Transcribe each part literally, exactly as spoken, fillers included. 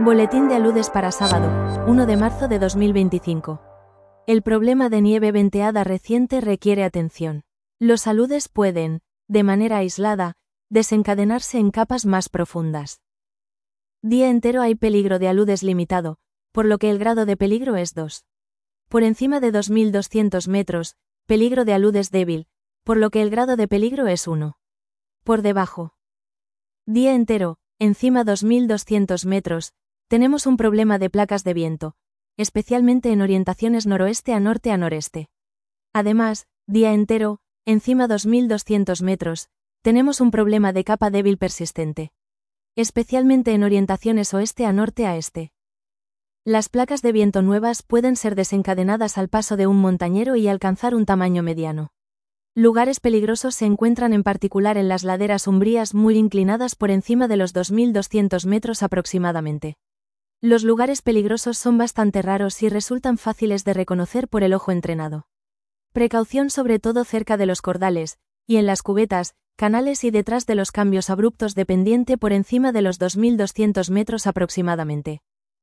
Boletín de aludes para sábado, uno de marzo de dos mil veinticinco. El problema de nieve venteada reciente requiere atención. Los aludes pueden, de manera aislada, desencadenarse en capas más profundas. Día entero hay peligro de aludes limitado, por lo que el grado de peligro es dos. Por encima de dos mil doscientos metros, peligro de aludes débil, por lo que el grado de peligro es uno. Por debajo. Día entero, encima dos mil doscientos metros, tenemos un problema de placas de viento, especialmente en orientaciones noroeste a norte a noreste. Además, día entero, encima dos mil doscientos metros, tenemos un problema de capa débil persistente, especialmente en orientaciones oeste a norte a este. Las placas de viento nuevas pueden ser desencadenadas al paso de un montañero y alcanzar un tamaño mediano. Lugares peligrosos se encuentran en particular en las laderas umbrías muy inclinadas por encima de los dos mil doscientos metros aproximadamente. Los lugares peligrosos son bastante raros y resultan fáciles de reconocer por el ojo entrenado. Precaución sobre todo cerca de los cordales, y en las cubetas, canales y detrás de los cambios abruptos de pendiente por encima de los dos mil doscientos metros aproximadamente.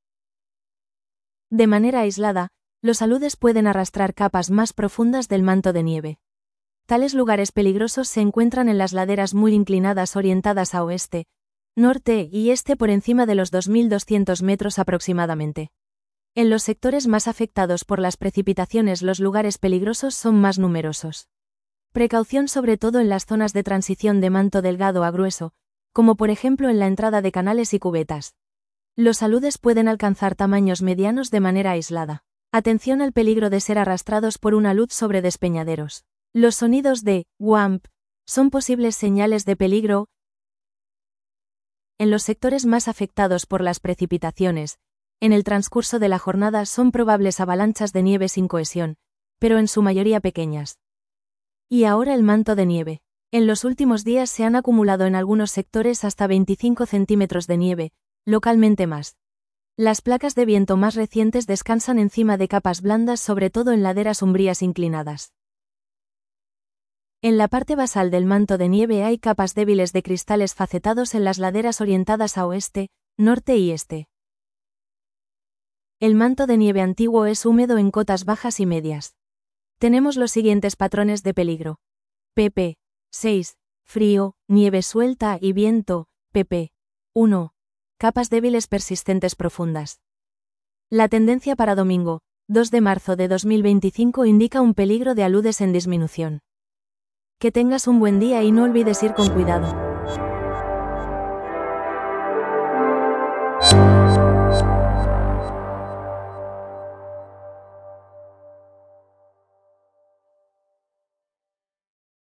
De manera aislada, los aludes pueden arrastrar capas más profundas del manto de nieve. Tales lugares peligrosos se encuentran en las laderas muy inclinadas orientadas a oeste, norte y este por encima de los dos mil doscientos metros aproximadamente. En los sectores más afectados por las precipitaciones los lugares peligrosos son más numerosos. Precaución sobre todo en las zonas de transición de manto delgado a grueso, como por ejemplo en la entrada de canales y cubetas. Los aludes pueden alcanzar tamaños medianos de manera aislada. Atención al peligro de ser arrastrados por un alud sobre despeñaderos. Los sonidos de W A M P son posibles señales de peligro. En los sectores más afectados por las precipitaciones, en el transcurso de la jornada son probables avalanchas de nieve sin cohesión, pero en su mayoría pequeñas. Y ahora el manto de nieve. En los últimos días se han acumulado en algunos sectores hasta veinticinco centímetros de nieve, localmente más. Las placas de viento más recientes descansan encima de capas blandas sobre todo en laderas umbrías inclinadas. En la parte basal del manto de nieve hay capas débiles de cristales facetados en las laderas orientadas a oeste, norte y este. El manto de nieve antiguo es húmedo en cotas bajas y medias. Tenemos los siguientes patrones de peligro. pp. seis. Frío, nieve suelta y viento. pp. uno. Capas débiles persistentes profundas. La tendencia para domingo, dos de marzo de dos mil veinticinco indica un peligro de aludes en disminución. Que tengas un buen día y no olvides ir con cuidado.